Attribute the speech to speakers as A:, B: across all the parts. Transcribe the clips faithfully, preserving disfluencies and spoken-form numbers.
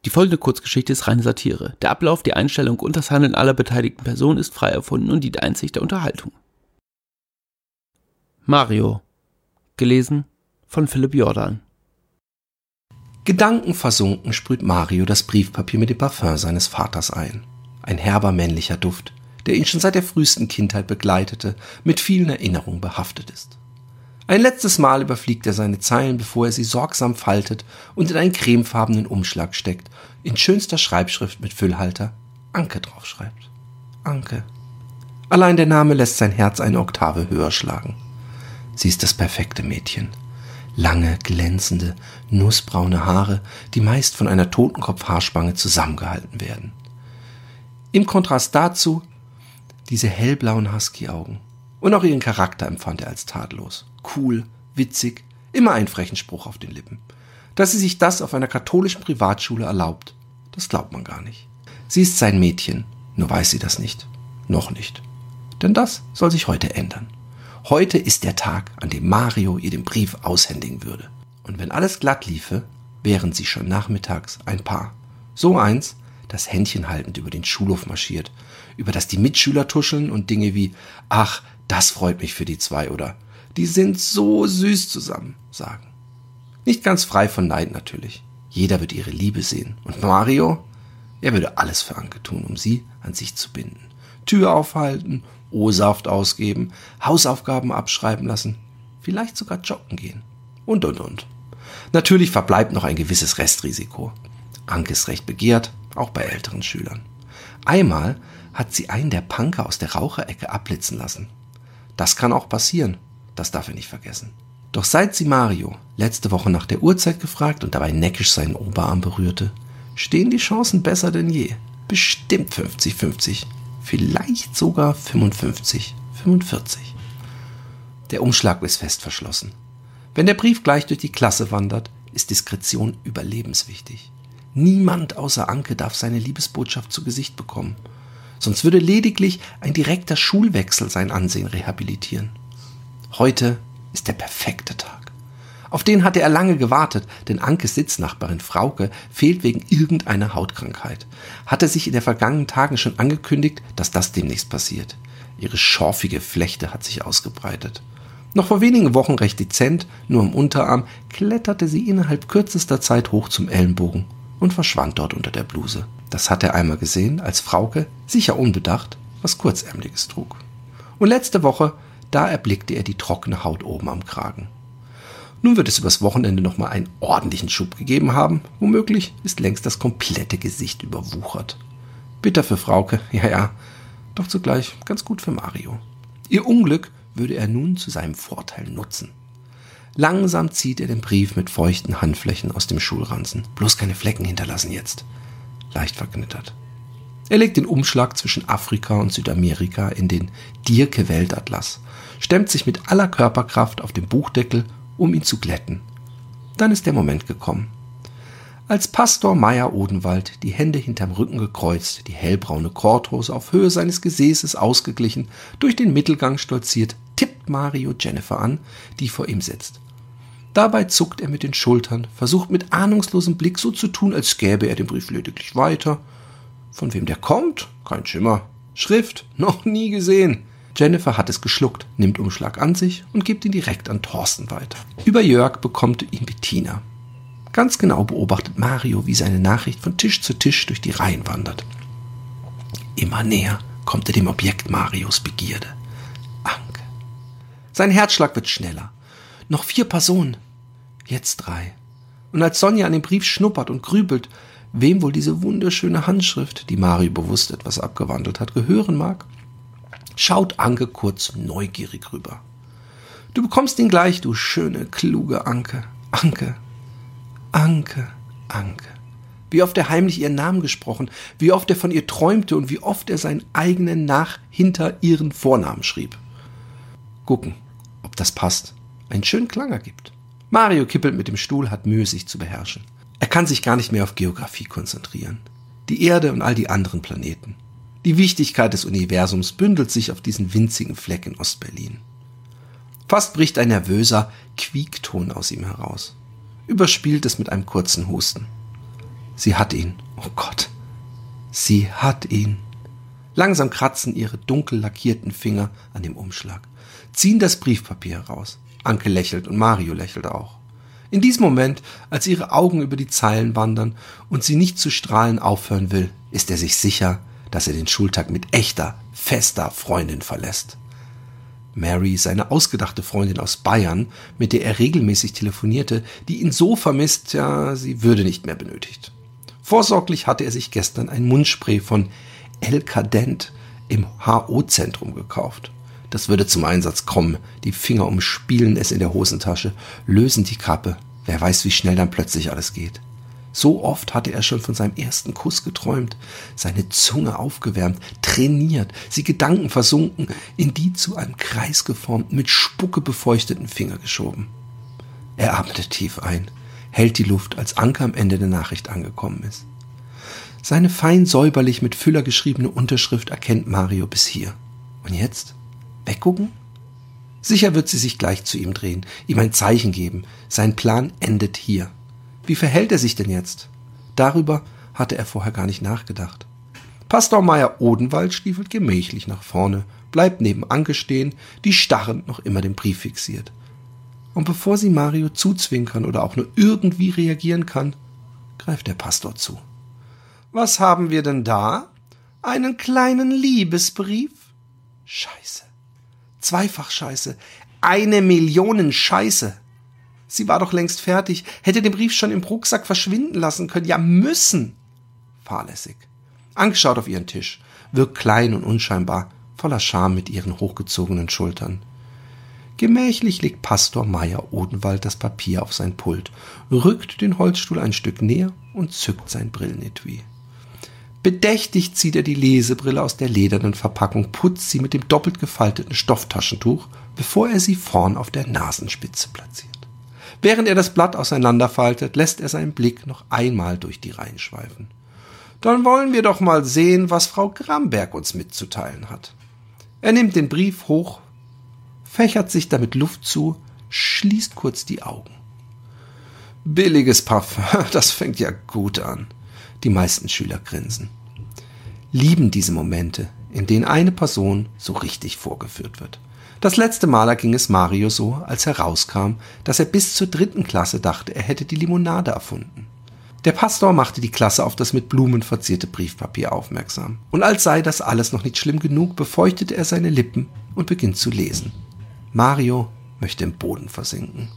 A: Die folgende Kurzgeschichte ist reine Satire. Der Ablauf, die Einstellung und das Handeln aller beteiligten Personen ist frei erfunden und dient einzig der Unterhaltung. Mario. Gelesen von Philipp Jordan.
B: Gedankenversunken sprüht Mario das Briefpapier mit dem Parfum seines Vaters ein. Ein herber männlicher Duft, der ihn schon seit der frühesten Kindheit begleitete, mit vielen Erinnerungen behaftet ist. Ein letztes Mal überfliegt er seine Zeilen, bevor er sie sorgsam faltet und in einen cremefarbenen Umschlag steckt, in schönster Schreibschrift mit Füllhalter Anke draufschreibt. Anke. Allein der Name lässt sein Herz eine Oktave höher schlagen. Sie ist das perfekte Mädchen. Lange, glänzende, nussbraune Haare, die meist von einer Totenkopf-Haarspange zusammengehalten werden. Im Kontrast dazu diese hellblauen Husky-Augen. Und auch ihren Charakter empfand er als tadellos. Cool, witzig, immer einen frechen Spruch auf den Lippen. Dass sie sich das auf einer katholischen Privatschule erlaubt, das glaubt man gar nicht. Sie ist sein Mädchen, nur weiß sie das nicht. Noch nicht. Denn das soll sich heute ändern. Heute ist der Tag, an dem Mario ihr den Brief aushändigen würde. Und wenn alles glatt liefe, wären sie schon nachmittags ein Paar. So eins, das Händchen haltend über den Schulhof marschiert, über das die Mitschüler tuscheln und Dinge wie »Ach, das freut mich für die zwei« oder »Die sind so süß zusammen« sagen. Nicht ganz frei von Neid natürlich. Jeder wird ihre Liebe sehen. Und Mario? Er würde alles für Anke tun, um sie an sich zu binden. Tür aufhalten, O-Saft ausgeben, Hausaufgaben abschreiben lassen, vielleicht sogar joggen gehen und und und. Natürlich verbleibt noch ein gewisses Restrisiko. Anke ist recht begehrt, auch bei älteren Schülern. Einmal hat sie einen der Punker aus der Raucherecke abblitzen lassen. Das kann auch passieren, das darf er nicht vergessen. Doch seit sie Mario letzte Woche nach der Uhrzeit gefragt und dabei neckisch seinen Oberarm berührte, stehen die Chancen besser denn je. Bestimmt fünfzig fünfzig. Vielleicht sogar fünfundfünfzig fünfundvierzig. Der Umschlag ist fest verschlossen. Wenn der Brief gleich durch die Klasse wandert, ist Diskretion überlebenswichtig. Niemand außer Anke darf seine Liebesbotschaft zu Gesicht bekommen. Sonst würde lediglich ein direkter Schulwechsel sein Ansehen rehabilitieren. Heute ist der perfekte Tag. Auf den hatte er lange gewartet, denn Ankes Sitznachbarin Frauke fehlt wegen irgendeiner Hautkrankheit. Hatte sich in den vergangenen Tagen schon angekündigt, dass das demnächst passiert. Ihre schorfige Flechte hat sich ausgebreitet. Noch vor wenigen Wochen recht dezent, nur im Unterarm, kletterte sie innerhalb kürzester Zeit hoch zum Ellenbogen und verschwand dort unter der Bluse. Das hat er einmal gesehen, als Frauke, sicher unbedacht, was Kurzärmliches trug. Und letzte Woche, da erblickte er die trockene Haut oben am Kragen. Nun wird es übers Wochenende nochmal einen ordentlichen Schub gegeben haben. Womöglich ist längst das komplette Gesicht überwuchert. Bitter für Frauke, ja ja, doch zugleich ganz gut für Mario. Ihr Unglück würde er nun zu seinem Vorteil nutzen. Langsam zieht er den Brief mit feuchten Handflächen aus dem Schulranzen. Bloß keine Flecken hinterlassen jetzt. Leicht verknittert. Er legt den Umschlag zwischen Afrika und Südamerika in den Dierke-Weltatlas, stemmt sich mit aller Körperkraft auf den Buchdeckel, um ihn zu glätten. Dann ist der Moment gekommen. Als Pastor Meyer Odenwald, die Hände hinterm Rücken gekreuzt, die hellbraune Korthose auf Höhe seines Gesäßes ausgeglichen, durch den Mittelgang stolziert, tippt Mario Jennifer an, die vor ihm sitzt. Dabei zuckt er mit den Schultern, versucht mit ahnungslosem Blick so zu tun, als gäbe er den Brief lediglich weiter. Von wem der kommt? Kein Schimmer. Schrift? Noch nie gesehen. Jennifer hat es geschluckt, nimmt Umschlag an sich und gibt ihn direkt an Thorsten weiter. Über Jörg bekommt ihn Bettina. Ganz genau beobachtet Mario, wie seine Nachricht von Tisch zu Tisch durch die Reihen wandert. Immer näher kommt er dem Objekt Marios Begierde. Anke. Sein Herzschlag wird schneller. Noch vier Personen. Jetzt drei. Und als Sonja an dem Brief schnuppert und grübelt, wem wohl diese wunderschöne Handschrift, die Mario bewusst etwas abgewandelt hat, gehören mag, schaut Anke kurz neugierig rüber. Du bekommst ihn gleich, du schöne, kluge Anke. Anke, Anke, Anke. Wie oft er heimlich ihren Namen gesprochen, wie oft er von ihr träumte und wie oft er seinen eigenen nach hinter ihren Vornamen schrieb. Gucken, ob das passt, einen schönen Klang ergibt. Mario kippelt mit dem Stuhl, hat Mühe, sich zu beherrschen. Er kann sich gar nicht mehr auf Geografie konzentrieren. Die Erde und all die anderen Planeten. Die Wichtigkeit des Universums bündelt sich auf diesen winzigen Fleck in Ostberlin. Fast bricht ein nervöser Quiekton aus ihm heraus. Überspielt es mit einem kurzen Husten. Sie hat ihn. Oh Gott. Sie hat ihn. Langsam kratzen ihre dunkel lackierten Finger an dem Umschlag, ziehen das Briefpapier heraus. Anke lächelt und Mario lächelt auch. In diesem Moment, als ihre Augen über die Zeilen wandern und sie nicht zu strahlen aufhören will, ist er sich sicher, dass er den Schultag mit echter, fester Freundin verlässt. Mary, seine ausgedachte Freundin aus Bayern, mit der er regelmäßig telefonierte, die ihn so vermisst, ja, sie würde nicht mehr benötigt. Vorsorglich hatte er sich gestern ein Mundspray von El Cadent im H O-Zentrum gekauft. Das würde zum Einsatz kommen. Die Finger umspielen es in der Hosentasche, lösen die Kappe. Wer weiß, wie schnell dann plötzlich alles geht. So oft hatte er schon von seinem ersten Kuss geträumt, seine Zunge aufgewärmt, trainiert, sie Gedanken versunken, in die zu einem Kreis geformten, mit Spucke befeuchteten Finger geschoben. Er atmete tief ein, hält die Luft, als Anke am Ende der Nachricht angekommen ist. Seine fein säuberlich mit Füller geschriebene Unterschrift erkennt Mario bis hier. Und jetzt? Weggucken? Sicher wird sie sich gleich zu ihm drehen, ihm ein Zeichen geben. Sein Plan endet hier. Wie verhält er sich denn jetzt? Darüber hatte er vorher gar nicht nachgedacht. Pastor Meyer-Odenwald stiefelt gemächlich nach vorne, bleibt neben Anke stehen, die starrend noch immer den Brief fixiert. Und bevor sie Mario zuzwinkern oder auch nur irgendwie reagieren kann, greift der Pastor zu. Was haben wir denn da? Einen kleinen Liebesbrief? Scheiße. Zweifach Scheiße. Eine Million Scheiße. Sie war doch längst fertig, hätte den Brief schon im Rucksack verschwinden lassen können. Ja, müssen. Fahrlässig. Anke schaut auf ihren Tisch, wirkt klein und unscheinbar, voller Scham mit ihren hochgezogenen Schultern. Gemächlich legt Pastor Meyer-Odenwald das Papier auf sein Pult, rückt den Holzstuhl ein Stück näher und zückt sein Brillenetui. Bedächtig zieht er die Lesebrille aus der ledernen Verpackung, putzt sie mit dem doppelt gefalteten Stofftaschentuch, bevor er sie vorn auf der Nasenspitze platziert. Während er das Blatt auseinanderfaltet, lässt er seinen Blick noch einmal durch die Reihen schweifen. Dann wollen wir doch mal sehen, was Frau Gramberg uns mitzuteilen hat. Er nimmt den Brief hoch, fächert sich damit Luft zu, schließt kurz die Augen. Billiges Parfum, das fängt ja gut an. Die meisten Schüler grinsen. Lieben diese Momente, in denen eine Person so richtig vorgeführt wird. Das letzte Mal ging es Mario so, als herauskam, dass er bis zur dritten Klasse dachte, er hätte die Limonade erfunden. Der Pastor machte die Klasse auf das mit Blumen verzierte Briefpapier aufmerksam. Und als sei das alles noch nicht schlimm genug, befeuchtete er seine Lippen und beginnt zu lesen. Mario möchte im Boden versinken.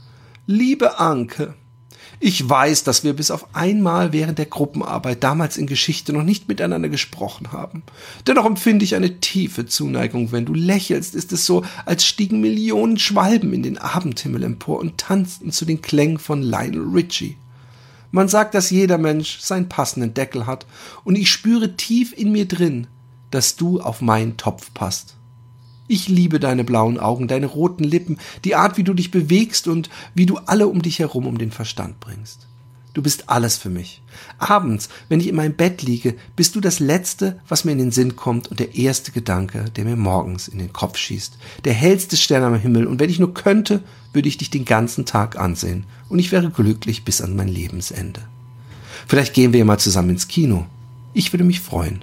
B: Liebe Anke, ich weiß, dass wir bis auf einmal während der Gruppenarbeit damals in Geschichte noch nicht miteinander gesprochen haben. Dennoch empfinde ich eine tiefe Zuneigung. Wenn du lächelst, ist es so, als stiegen Millionen Schwalben in den Abendhimmel empor und tanzten zu den Klängen von Lionel Richie. Man sagt, dass jeder Mensch seinen passenden Deckel hat, und ich spüre tief in mir drin, dass du auf meinen Topf passt. Ich liebe deine blauen Augen, deine roten Lippen, die Art, wie du dich bewegst und wie du alle um dich herum um den Verstand bringst. Du bist alles für mich. Abends, wenn ich in meinem Bett liege, bist du das Letzte, was mir in den Sinn kommt und der erste Gedanke, der mir morgens in den Kopf schießt. Der hellste Stern am Himmel, und wenn ich nur könnte, würde ich dich den ganzen Tag ansehen und ich wäre glücklich bis an mein Lebensende. Vielleicht gehen wir ja mal zusammen ins Kino. Ich würde mich freuen.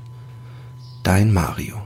B: Dein Mario.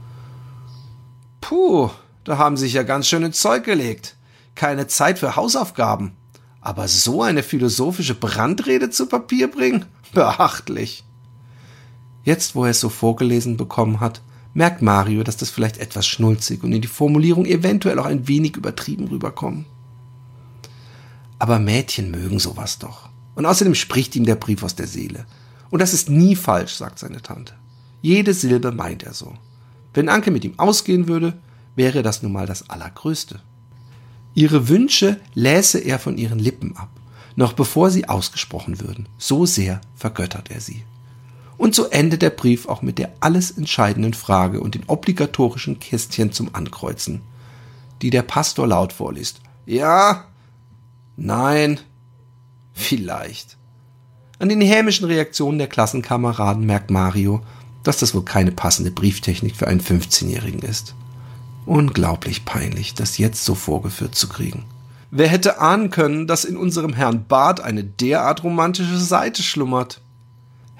B: Puh, da haben sich ja ganz schön ins Zeug gelegt. Keine Zeit für Hausaufgaben. Aber so eine philosophische Brandrede zu Papier bringen? Beachtlich. Jetzt, wo er es so vorgelesen bekommen hat, merkt Mario, dass das vielleicht etwas schnulzig und in die Formulierung eventuell auch ein wenig übertrieben rüberkommen. Aber Mädchen mögen sowas doch. Und außerdem spricht ihm der Brief aus der Seele. Und das ist nie falsch, sagt seine Tante. Jede Silbe meint er so. Wenn Anke mit ihm ausgehen würde, wäre das nun mal das Allergrößte. Ihre Wünsche läse er von ihren Lippen ab, noch bevor sie ausgesprochen würden. So sehr vergöttert er sie. Und so endet der Brief auch mit der alles entscheidenden Frage und den obligatorischen Kästchen zum Ankreuzen, die der Pastor laut vorliest. Ja? Nein? Vielleicht. An den hämischen Reaktionen der Klassenkameraden merkt Mario, dass das wohl keine passende Brieftechnik für einen fünfzehnjährigen ist. Unglaublich peinlich, das jetzt so vorgeführt zu kriegen. Wer hätte ahnen können, dass in unserem Herrn Bart eine derart romantische Seite schlummert?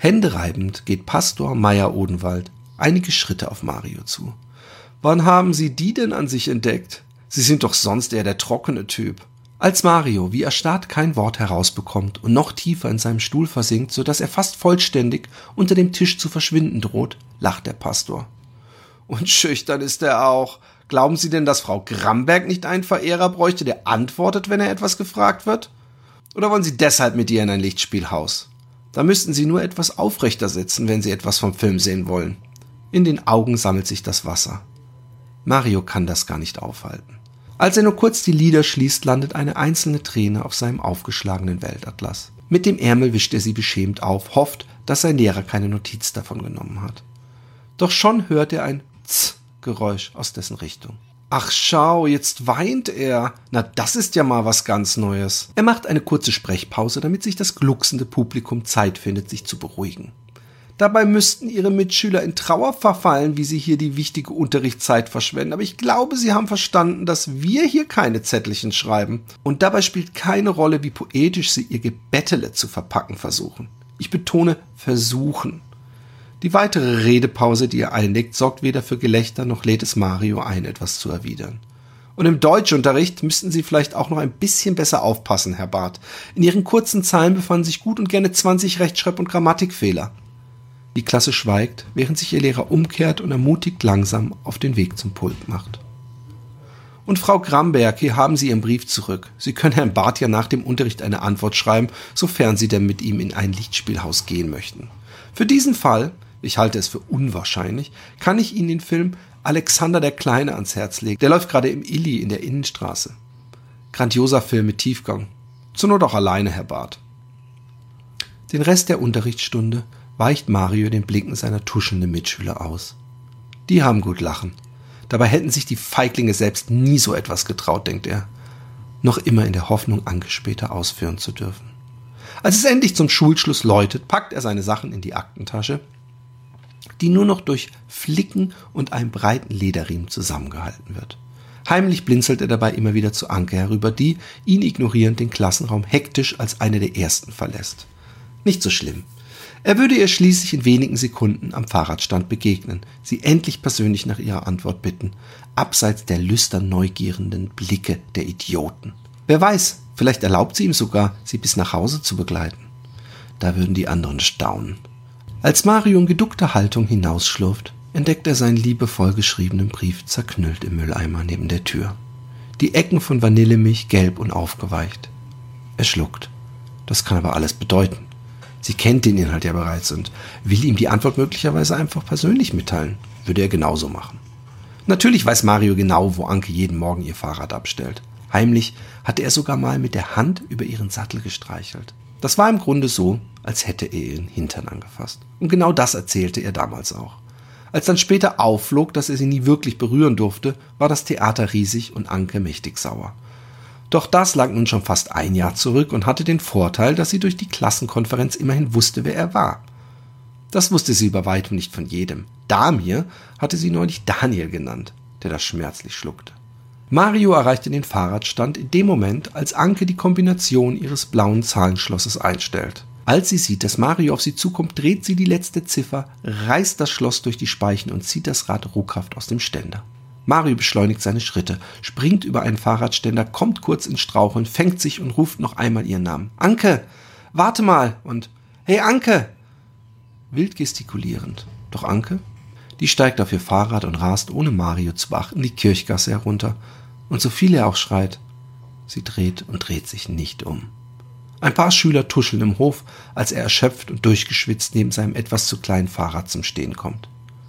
B: Händereibend geht Pastor Meyer-Odenwald einige Schritte auf Mario zu. »Wann haben Sie die denn an sich entdeckt? Sie sind doch sonst eher der trockene Typ.« Als Mario wie erstarrt kein Wort herausbekommt und noch tiefer in seinem Stuhl versinkt, sodass er fast vollständig unter dem Tisch zu verschwinden droht, lacht der Pastor. »Und schüchtern ist er auch. Glauben Sie denn, dass Frau Gramberg nicht einen Verehrer bräuchte, der antwortet, wenn er etwas gefragt wird? Oder wollen Sie deshalb mit ihr in ein Lichtspielhaus? Da müssten Sie nur etwas aufrechter sitzen, wenn Sie etwas vom Film sehen wollen.« In den Augen sammelt sich das Wasser. Mario kann das gar nicht aufhalten. Als er nur kurz die Lider schließt, landet eine einzelne Träne auf seinem aufgeschlagenen Weltatlas. Mit dem Ärmel wischt er sie beschämt auf, hofft, dass sein Lehrer keine Notiz davon genommen hat. Doch schon hört er ein Z-Geräusch aus dessen Richtung. Ach schau, jetzt weint er. Na, das ist ja mal was ganz Neues. Er macht eine kurze Sprechpause, damit sich das glucksende Publikum Zeit findet, sich zu beruhigen. Dabei müssten Ihre Mitschüler in Trauer verfallen, wie Sie hier die wichtige Unterrichtszeit verschwenden. Aber ich glaube, Sie haben verstanden, dass wir hier keine Zettelchen schreiben. Und dabei spielt keine Rolle, wie poetisch Sie Ihr Gebettele zu verpacken versuchen. Ich betone, versuchen. Die weitere Redepause, die er einlegt, sorgt weder für Gelächter noch lädt es Mario ein, etwas zu erwidern. Und im Deutschunterricht müssten Sie vielleicht auch noch ein bisschen besser aufpassen, Herr Barth. In Ihren kurzen Zeilen befanden sich gut und gerne zwanzig Rechtschreib- und Grammatikfehler. Die Klasse schweigt, während sich ihr Lehrer umkehrt und ermutigt langsam auf den Weg zum Pult macht. Und Frau Gramberg, hier haben Sie Ihren Brief zurück. Sie können Herrn Barth ja nach dem Unterricht eine Antwort schreiben, sofern Sie denn mit ihm in ein Lichtspielhaus gehen möchten. Für diesen Fall, ich halte es für unwahrscheinlich, kann ich Ihnen den Film Alexander der Kleine ans Herz legen. Der läuft gerade im Illy in der Innenstraße. Grandioser Film mit Tiefgang. Zur Not auch alleine, Herr Barth. Den Rest der Unterrichtsstunde weicht Mario den Blicken seiner tuschelnden Mitschüler aus. Die haben gut lachen. Dabei hätten sich die Feiglinge selbst nie so etwas getraut, denkt er. Noch immer in der Hoffnung, Anke später ausführen zu dürfen. Als es endlich zum Schulschluss läutet, packt er seine Sachen in die Aktentasche, die nur noch durch Flicken und einem breiten Lederriemen zusammengehalten wird. Heimlich blinzelt er dabei immer wieder zu Anke herüber, die, ihn ignorierend, den Klassenraum hektisch als eine der ersten verlässt. Nicht so schlimm. Er würde ihr schließlich in wenigen Sekunden am Fahrradstand begegnen, sie endlich persönlich nach ihrer Antwort bitten, abseits der lüstern neugierenden Blicke der Idioten. Wer weiß, vielleicht erlaubt sie ihm sogar, sie bis nach Hause zu begleiten. Da würden die anderen staunen. Als Mario in geduckter Haltung hinausschlurft, entdeckt er seinen liebevoll geschriebenen Brief zerknüllt im Mülleimer neben der Tür. Die Ecken von Vanillemilch gelb und aufgeweicht. Er schluckt. Das kann aber alles bedeuten. Sie kennt den Inhalt ja bereits und will ihm die Antwort möglicherweise einfach persönlich mitteilen. Würde er genauso machen. Natürlich weiß Mario genau, wo Anke jeden Morgen ihr Fahrrad abstellt. Heimlich hatte er sogar mal mit der Hand über ihren Sattel gestreichelt. Das war im Grunde so, als hätte er ihren Hintern angefasst. Und genau das erzählte er damals auch. Als dann später aufflog, dass er sie nie wirklich berühren durfte, war das Theater riesig und Anke mächtig sauer. Doch das lag nun schon fast ein Jahr zurück und hatte den Vorteil, dass sie durch die Klassenkonferenz immerhin wusste, wer er war. Das wusste sie bei weitem nicht von jedem. Damir hatte sie neulich Daniel genannt, der das schmerzlich schluckte. Mario erreichte den Fahrradstand in dem Moment, als Anke die Kombination ihres blauen Zahlenschlosses einstellt. Als sie sieht, dass Mario auf sie zukommt, dreht sie die letzte Ziffer, reißt das Schloss durch die Speichen und zieht das Rad ruckhaft aus dem Ständer. Mario beschleunigt seine Schritte, springt über einen Fahrradständer, kommt kurz ins Straucheln, fängt sich und ruft noch einmal ihren Namen. Anke, warte mal! Und hey Anke! Wild gestikulierend. Doch Anke, die steigt auf ihr Fahrrad und rast, ohne Mario zu beachten, die Kirchgasse herunter. Und so viel er auch schreit, sie dreht und dreht sich nicht um. Ein paar Schüler tuscheln im Hof, als er erschöpft und durchgeschwitzt neben seinem etwas zu kleinen Fahrrad zum Stehen kommt.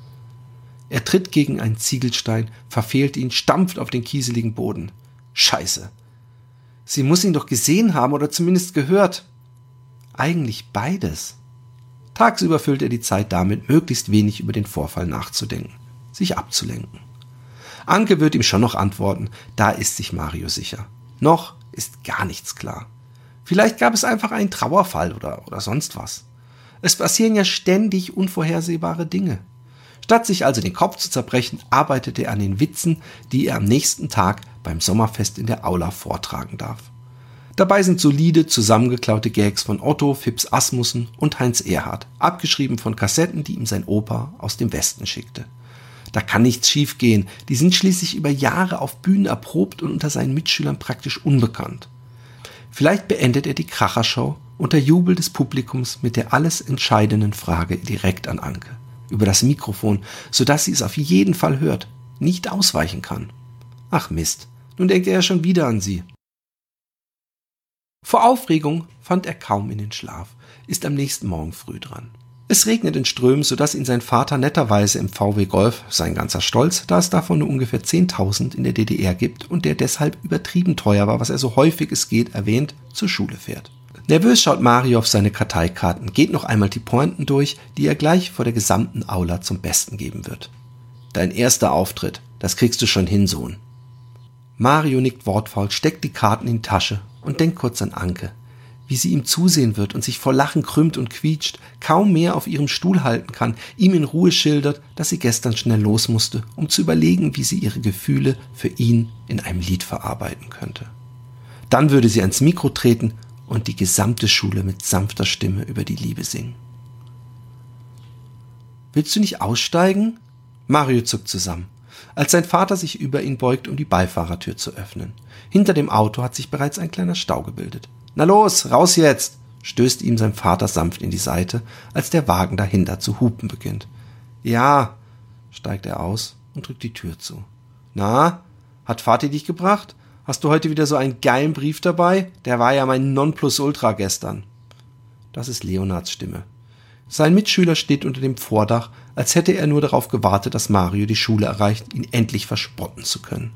B: Er tritt gegen einen Ziegelstein, verfehlt ihn, stampft auf den kieseligen Boden. Scheiße. Sie muss ihn doch gesehen haben oder zumindest gehört. Eigentlich beides. Tagsüber füllt er die Zeit damit, möglichst wenig über den Vorfall nachzudenken, sich abzulenken. Anke wird ihm schon noch antworten, da ist sich Mario sicher. Noch ist gar nichts klar. Vielleicht gab es einfach einen Trauerfall oder, oder sonst was. Es passieren ja ständig unvorhersehbare Dinge. Statt sich also den Kopf zu zerbrechen, arbeitete er an den Witzen, die er am nächsten Tag beim Sommerfest in der Aula vortragen darf. Dabei sind solide, zusammengeklaute Gags von Otto, Fips Asmussen und Heinz Erhardt, abgeschrieben von Kassetten, die ihm sein Opa aus dem Westen schickte. Da kann nichts schiefgehen, die sind schließlich über Jahre auf Bühnen erprobt und unter seinen Mitschülern praktisch unbekannt. Vielleicht beendet er die Krachershow unter Jubel des Publikums mit der alles entscheidenden Frage direkt an Anke, über das Mikrofon, sodass sie es auf jeden Fall hört, nicht ausweichen kann. Ach Mist, nun denkt er ja schon wieder an sie. Vor Aufregung fand er kaum in den Schlaf, ist am nächsten Morgen früh dran. Es regnet in Strömen, sodass ihn sein Vater netterweise im V W Golf, sein ganzer Stolz, da es davon nur ungefähr zehntausend in der D D R gibt und der deshalb übertrieben teuer war, was er so häufig es geht erwähnt, zur Schule fährt. Nervös schaut Mario auf seine Karteikarten, geht noch einmal die Pointen durch, die er gleich vor der gesamten Aula zum Besten geben wird. Dein erster Auftritt, das kriegst du schon hin, Sohn. Mario nickt wortfaul, steckt die Karten in die Tasche und denkt kurz an Anke, wie sie ihm zusehen wird und sich vor Lachen krümmt und quietscht, kaum mehr auf ihrem Stuhl halten kann, ihm in Ruhe schildert, dass sie gestern schnell los musste, um zu überlegen, wie sie ihre Gefühle für ihn in einem Lied verarbeiten könnte. Dann würde sie ans Mikro treten und die gesamte Schule mit sanfter Stimme über die Liebe singen. Willst du nicht aussteigen? Mario zuckt zusammen, als sein Vater sich über ihn beugt, um die Beifahrertür zu öffnen. Hinter dem Auto hat sich bereits ein kleiner Stau gebildet. Na los, raus jetzt, stößt ihm sein Vater sanft in die Seite, als der Wagen dahinter zu hupen beginnt. Ja, steigt er aus und drückt die Tür zu. Na, hat Vati dich gebracht? Hast du heute wieder so einen geilen Brief dabei? Der war ja mein Nonplusultra gestern. Das ist Leonards Stimme. Sein Mitschüler steht unter dem Vordach, als hätte er nur darauf gewartet, dass Mario die Schule erreicht, ihn endlich verspotten zu können.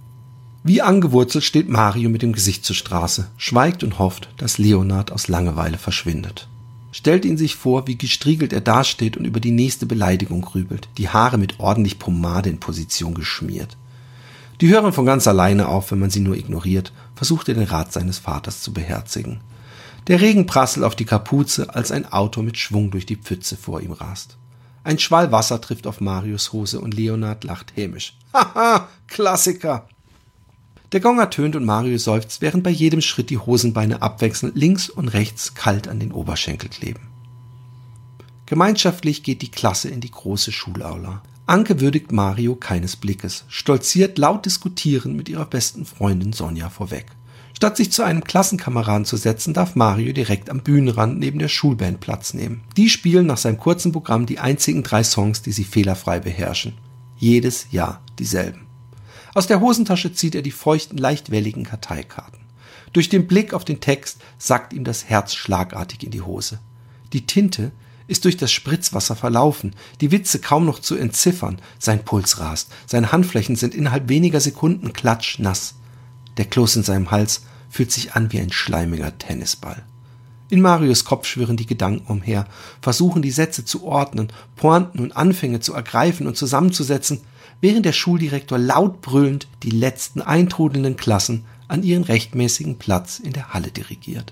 B: Wie angewurzelt steht Mario mit dem Gesicht zur Straße, schweigt und hofft, dass Leonard aus Langeweile verschwindet. Stellt ihn sich vor, wie gestriegelt er dasteht und über die nächste Beleidigung grübelt, die Haare mit ordentlich Pomade in Position geschmiert. Die hören von ganz alleine auf, wenn man sie nur ignoriert, versucht er den Rat seines Vaters zu beherzigen. Der Regen prasselt auf die Kapuze, als ein Auto mit Schwung durch die Pfütze vor ihm rast. Ein Schwall Wasser trifft auf Marios Hose und Leonard lacht hämisch. Haha, Klassiker! Der Gong ertönt und Mario seufzt, während bei jedem Schritt die Hosenbeine abwechselnd links und rechts kalt an den Oberschenkel kleben. Gemeinschaftlich geht die Klasse in die große Schulaula. Anke würdigt Mario keines Blickes, stolziert laut diskutierend mit ihrer besten Freundin Sonja vorweg. Statt sich zu einem Klassenkameraden zu setzen, darf Mario direkt am Bühnenrand neben der Schulband Platz nehmen. Die spielen nach seinem kurzen Programm die einzigen drei Songs, die sie fehlerfrei beherrschen. Jedes Jahr dieselben. Aus der Hosentasche zieht er die feuchten, leicht welligen Karteikarten. Durch den Blick auf den Text sackt ihm das Herz schlagartig in die Hose. Die Tinte ist durch das Spritzwasser verlaufen, die Witze kaum noch zu entziffern. Sein Puls rast, seine Handflächen sind innerhalb weniger Sekunden klatschnass. Der Kloß in seinem Hals fühlt sich an wie ein schleimiger Tennisball. In Marios Kopf schwirren die Gedanken umher, versuchen die Sätze zu ordnen, Pointen und Anfänge zu ergreifen und zusammenzusetzen, während der Schuldirektor laut brüllend die letzten eintrudelnden Klassen an ihren rechtmäßigen Platz in der Halle dirigiert.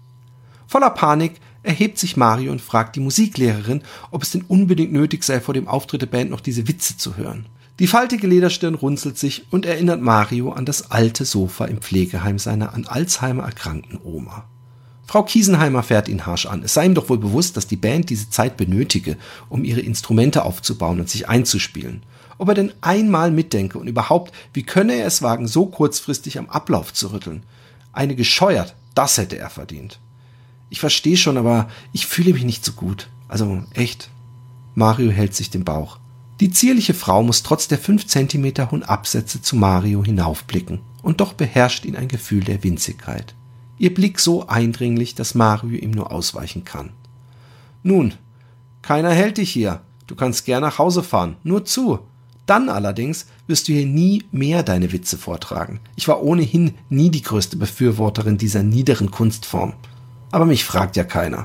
B: Voller Panik erhebt sich Mario und fragt die Musiklehrerin, ob es denn unbedingt nötig sei, vor dem Auftritt der Band noch diese Witze zu hören. Die faltige Lederstirn runzelt sich und erinnert Mario an das alte Sofa im Pflegeheim seiner an Alzheimer erkrankten Oma. Frau Kiesenheimer fährt ihn harsch an. Es sei ihm doch wohl bewusst, dass die Band diese Zeit benötige, um ihre Instrumente aufzubauen und sich einzuspielen. Ob er denn einmal mitdenke und überhaupt, wie könne er es wagen, so kurzfristig am Ablauf zu rütteln? Eine gescheuert, das hätte er verdient. Ich verstehe schon, aber ich fühle mich nicht so gut. Also echt. Mario hält sich den Bauch. Die zierliche Frau muss trotz der fünf Zentimeter hohen Absätze zu Mario hinaufblicken. Und doch beherrscht ihn ein Gefühl der Winzigkeit. Ihr Blick so eindringlich, dass Mario ihm nur ausweichen kann. Nun, keiner hält dich hier. Du kannst gern nach Hause fahren. Nur zu. Dann allerdings wirst du hier nie mehr deine Witze vortragen. Ich war ohnehin nie die größte Befürworterin dieser niederen Kunstform. Aber mich fragt ja keiner.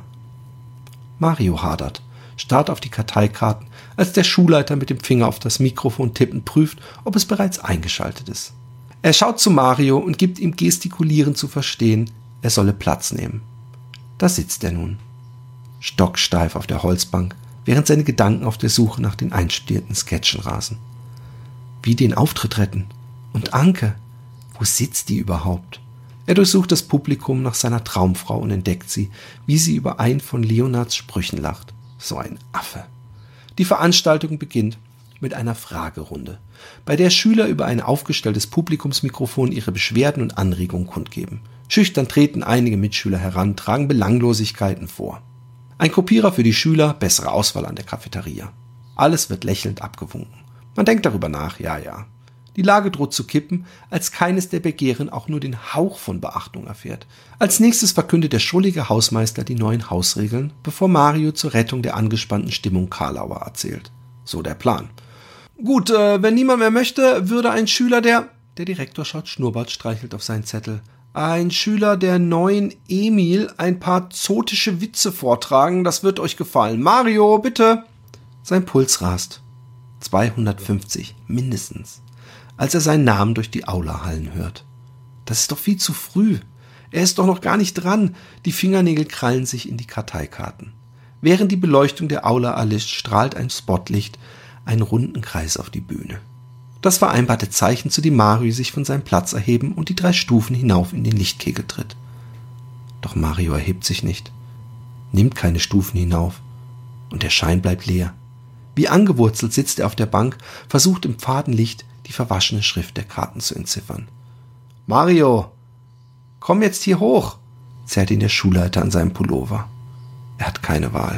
B: Mario hadert, starrt auf die Karteikarten, als der Schulleiter mit dem Finger auf das Mikrofon tippend prüft, ob es bereits eingeschaltet ist. Er schaut zu Mario und gibt ihm gestikulierend zu verstehen, er solle Platz nehmen. Da sitzt er nun, stocksteif auf der Holzbank, während seine Gedanken auf der Suche nach den einstudierten Sketchen rasen. Wie den Auftritt retten? Und Anke? Wo sitzt die überhaupt? Er durchsucht das Publikum nach seiner Traumfrau und entdeckt sie, wie sie über einen von Leonards Sprüchen lacht. So ein Affe. Die Veranstaltung beginnt mit einer Fragerunde, bei der Schüler über ein aufgestelltes Publikumsmikrofon ihre Beschwerden und Anregungen kundgeben. Schüchtern treten einige Mitschüler heran, tragen Belanglosigkeiten vor. Ein Kopierer für die Schüler, bessere Auswahl an der Cafeteria. Alles wird lächelnd abgewunken. Man denkt darüber nach, ja, ja. Die Lage droht zu kippen, als keines der Begehren auch nur den Hauch von Beachtung erfährt. Als nächstes verkündet der schrullige Hausmeister die neuen Hausregeln, bevor Mario zur Rettung der angespannten Stimmung Karlauer erzählt. So der Plan. Gut, äh, wenn niemand mehr möchte, würde ein Schüler der... Der Direktor schaut Schnurrbart, streichelt auf seinen Zettel. Ein Schüler der neuen Emil ein paar zotische Witze vortragen, das wird euch gefallen. Mario, bitte! Sein Puls rast. zweihundertfünfzig, mindestens. Als er seinen Namen durch die Aula hallen hört. Das ist doch viel zu früh. Er ist doch noch gar nicht dran. Die Fingernägel krallen sich in die Karteikarten. Während die Beleuchtung der Aula erlischt, strahlt ein Spotlicht einen runden Kreis auf die Bühne. Das vereinbarte Zeichen, zu dem Mario sich von seinem Platz erheben und die drei Stufen hinauf in den Lichtkegel tritt. Doch Mario erhebt sich nicht, nimmt keine Stufen hinauf und der Schein bleibt leer. Wie angewurzelt sitzt er auf der Bank, versucht im Fadenlicht die verwaschene Schrift der Karten zu entziffern. »Mario, komm jetzt hier hoch«, zerrt ihn der Schulleiter an seinem Pullover. Er hat keine Wahl.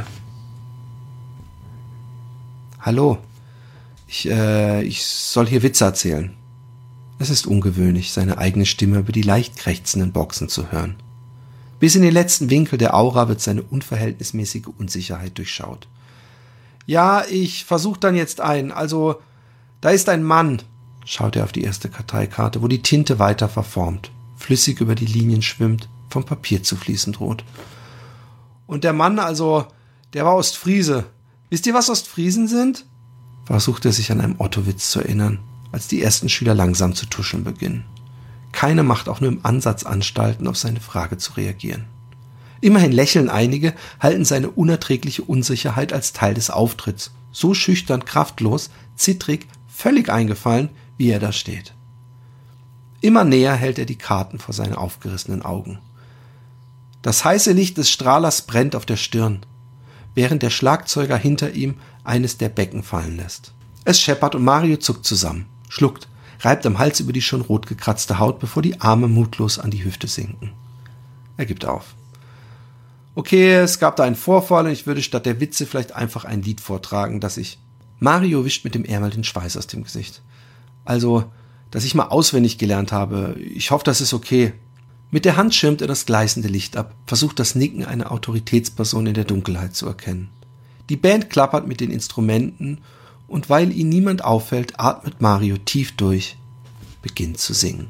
B: »Hallo, ich, äh, ich soll hier Witze erzählen.« Es ist ungewöhnlich, seine eigene Stimme über die leicht krächzenden Boxen zu hören. Bis in den letzten Winkel der Aura wird seine unverhältnismäßige Unsicherheit durchschaut. »Ja, ich versuche dann jetzt ein, also, da ist ein Mann«, schaut er auf die erste Karteikarte, wo die Tinte weiter verformt, flüssig über die Linien schwimmt, vom Papier zu fließen droht. »Und der Mann, also, der war Ostfriese. Wisst ihr, was Ostfriesen sind?« Versucht er sich an einen Ottowitz zu erinnern, als die ersten Schüler langsam zu tuscheln beginnen. Keiner macht auch nur im Ansatz Anstalten, auf seine Frage zu reagieren. Immerhin lächeln einige, halten seine unerträgliche Unsicherheit als Teil des Auftritts, so schüchtern, kraftlos, zittrig, völlig eingefallen, wie er da steht. Immer näher hält er die Karten vor seine aufgerissenen Augen. Das heiße Licht des Strahlers brennt auf der Stirn, während der Schlagzeuger hinter ihm eines der Becken fallen lässt. Es scheppert und Mario zuckt zusammen, schluckt, reibt am Hals über die schon rot gekratzte Haut, bevor die Arme mutlos an die Hüfte sinken. Er gibt auf. Okay, es gab da einen Vorfall und ich würde statt der Witze vielleicht einfach ein Lied vortragen, das ich... Mario wischt mit dem Ärmel den Schweiß aus dem Gesicht. Also, dass ich mal auswendig gelernt habe. Ich hoffe, das ist okay. Mit der Hand schirmt er das gleißende Licht ab, versucht das Nicken einer Autoritätsperson in der Dunkelheit zu erkennen. Die Band klappert mit den Instrumenten und weil ihn niemand auffällt, atmet Mario tief durch, beginnt zu singen.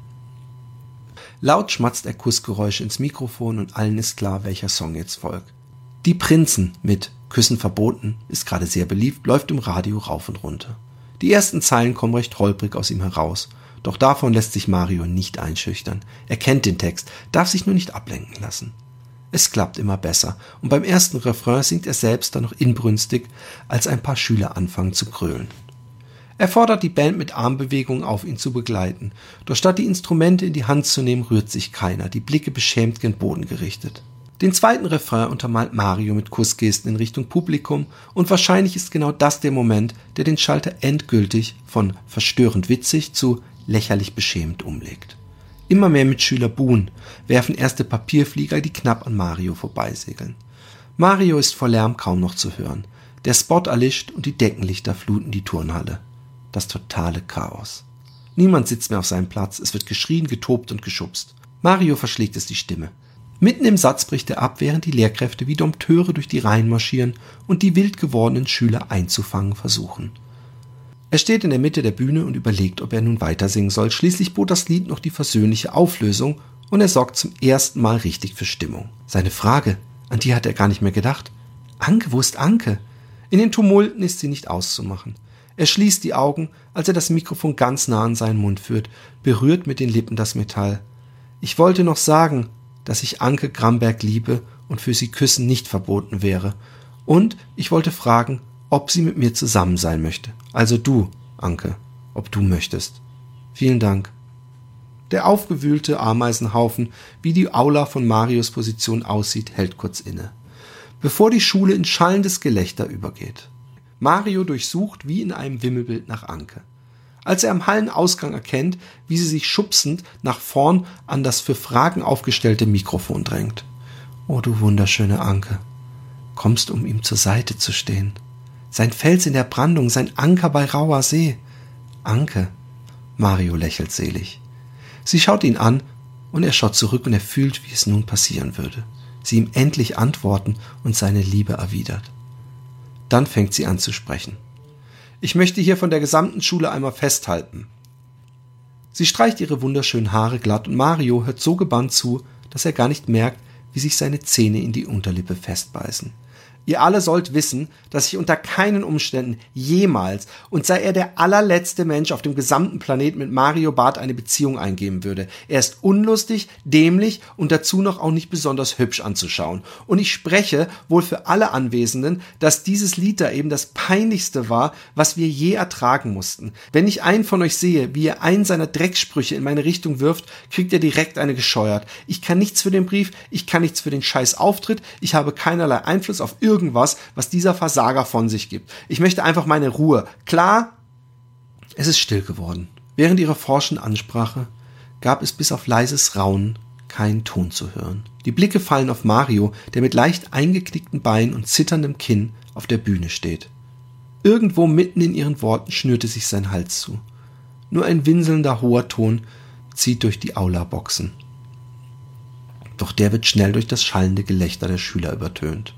B: Laut schmatzt er Kussgeräusche ins Mikrofon und allen ist klar, welcher Song jetzt folgt. Die Prinzen mit Küssen verboten ist gerade sehr beliebt, läuft im Radio rauf und runter. Die ersten Zeilen kommen recht holprig aus ihm heraus, doch davon lässt sich Mario nicht einschüchtern. Er kennt den Text, darf sich nur nicht ablenken lassen. Es klappt immer besser und beim ersten Refrain singt er selbst dann noch inbrünstig, als ein paar Schüler anfangen zu grölen. Er fordert die Band mit Armbewegungen auf, ihn zu begleiten, doch statt die Instrumente in die Hand zu nehmen, rührt sich keiner, die Blicke beschämt gen Boden gerichtet. Den zweiten Refrain untermalt Mario mit Kussgesten in Richtung Publikum und wahrscheinlich ist genau das der Moment, der den Schalter endgültig von verstörend witzig zu lächerlich beschämend umlegt. Immer mehr Mitschüler buhen, werfen erste Papierflieger, die knapp an Mario vorbeisegeln. Mario ist vor Lärm kaum noch zu hören. Der Spot erlischt und die Deckenlichter fluten die Turnhalle. Das totale Chaos. Niemand sitzt mehr auf seinem Platz, es wird geschrien, getobt und geschubst. Mario verschlägt es die Stimme. Mitten im Satz bricht er ab, während die Lehrkräfte wie Dompteure durch die Reihen marschieren und die wild gewordenen Schüler einzufangen versuchen. Er steht in der Mitte der Bühne und überlegt, ob er nun weiter singen soll. Schließlich bot das Lied noch die versöhnliche Auflösung und er sorgt zum ersten Mal richtig für Stimmung. Seine Frage, an die hat er gar nicht mehr gedacht. Anke, wo ist Anke? In den Tumulten ist sie nicht auszumachen. Er schließt die Augen, als er das Mikrofon ganz nah an seinen Mund führt, berührt mit den Lippen das Metall. Ich wollte noch sagen, dass ich Anke Gramberg liebe und für sie Küssen nicht verboten wäre. Und ich wollte fragen, ob sie mit mir zusammen sein möchte. Also du, Anke, ob du möchtest. Vielen Dank. Der aufgewühlte Ameisenhaufen, wie die Aula von Marios Position aussieht, hält kurz inne, bevor die Schule in schallendes Gelächter übergeht. Mario durchsucht wie in einem Wimmelbild nach Anke. Als er am Hallenausgang erkennt, wie sie sich schubsend nach vorn an das für Fragen aufgestellte Mikrofon drängt. Oh, du wunderschöne Anke, kommst, um ihm zur Seite zu stehen. Sein Fels in der Brandung, sein Anker bei rauer See. Anke. Mario lächelt selig. Sie schaut ihn an und er schaut zurück und er fühlt, wie es nun passieren würde. Sie ihm endlich antworten und seine Liebe erwidert. Dann fängt sie an zu sprechen. Ich möchte hier von der gesamten Schule einmal festhalten. Sie streicht ihre wunderschönen Haare glatt und Mario hört so gebannt zu, dass er gar nicht merkt, wie sich seine Zähne in die Unterlippe festbeißen. Ihr alle sollt wissen, dass ich unter keinen Umständen jemals, und sei er der allerletzte Mensch auf dem gesamten Planeten, mit Mario Barth eine Beziehung eingehen würde. Er ist unlustig, dämlich und dazu noch auch nicht besonders hübsch anzuschauen. Und ich spreche wohl für alle Anwesenden, dass dieses Lied da eben das Peinlichste war, was wir je ertragen mussten. Wenn ich einen von euch sehe, wie er einen seiner Dreckssprüche in meine Richtung wirft, kriegt er direkt eine gescheuert. Ich kann nichts für den Brief, ich kann nichts für den scheiß Auftritt, ich habe keinerlei Einfluss auf irgendwas, was dieser Versager von sich gibt. Ich möchte einfach meine Ruhe. Klar? Es ist still geworden. Während ihrer forschen Ansprache gab es bis auf leises Raunen keinen Ton zu hören. Die Blicke fallen auf Mario, der mit leicht eingeknickten Beinen und zitterndem Kinn auf der Bühne steht. Irgendwo mitten in ihren Worten schnürte sich sein Hals zu. Nur ein winselnder hoher Ton zieht durch die Aula-Boxen. Doch der wird schnell durch das schallende Gelächter der Schüler übertönt.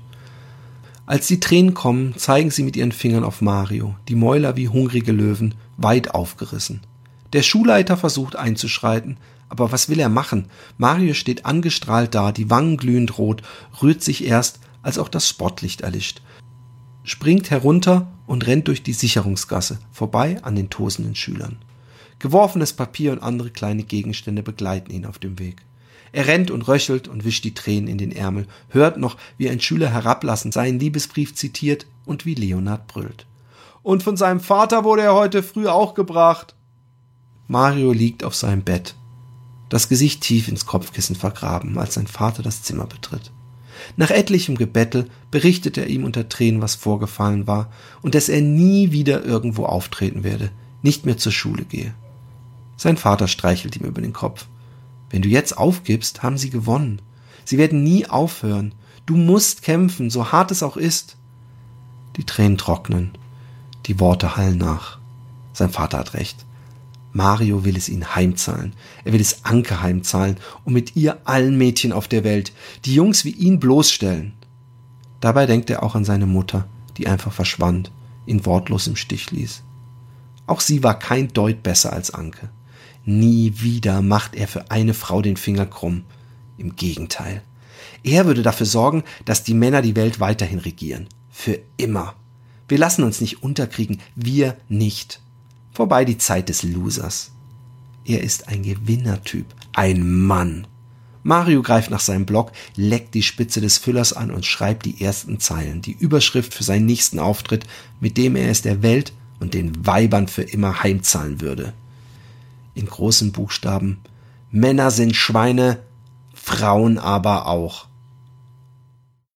B: Als die Tränen kommen, zeigen sie mit ihren Fingern auf Mario, die Mäuler wie hungrige Löwen, weit aufgerissen. Der Schulleiter versucht einzuschreiten, aber was will er machen? Mario steht angestrahlt da, die Wangen glühend rot, rührt sich erst, als auch das Spotlicht erlischt, springt herunter und rennt durch die Sicherungsgasse, vorbei an den tosenden Schülern. Geworfenes Papier und andere kleine Gegenstände begleiten ihn auf dem Weg. Er rennt und röchelt und wischt die Tränen in den Ärmel, hört noch, wie ein Schüler herablassend seinen Liebesbrief zitiert und wie Leonhard brüllt. Und von seinem Vater wurde er heute früh auch gebracht. Mario liegt auf seinem Bett, das Gesicht tief ins Kopfkissen vergraben, als sein Vater das Zimmer betritt. Nach etlichem Gebettel berichtet er ihm unter Tränen, was vorgefallen war und dass er nie wieder irgendwo auftreten werde, nicht mehr zur Schule gehe. Sein Vater streichelt ihm über den Kopf. Wenn du jetzt aufgibst, haben sie gewonnen. Sie werden nie aufhören. Du musst kämpfen, so hart es auch ist. Die Tränen trocknen. Die Worte hallen nach. Sein Vater hat recht. Mario will es ihnen heimzahlen. Er will es Anke heimzahlen und mit ihr allen Mädchen auf der Welt, die Jungs wie ihn bloßstellen. Dabei denkt er auch an seine Mutter, die einfach verschwand, ihn wortlos im Stich ließ. Auch sie war kein Deut besser als Anke. Nie wieder macht er für eine Frau den Finger krumm. Im Gegenteil. Er würde dafür sorgen, dass die Männer die Welt weiterhin regieren. Für immer. Wir lassen uns nicht unterkriegen. Wir nicht. Vorbei die Zeit des Losers. Er ist ein Gewinnertyp. Ein Mann. Mario greift nach seinem Block, leckt die Spitze des Füllers an und schreibt die ersten Zeilen. Die Überschrift für seinen nächsten Auftritt, mit dem er es der Welt und den Weibern für immer heimzahlen würde. In großen Buchstaben: Männer sind Schweine, Frauen aber auch.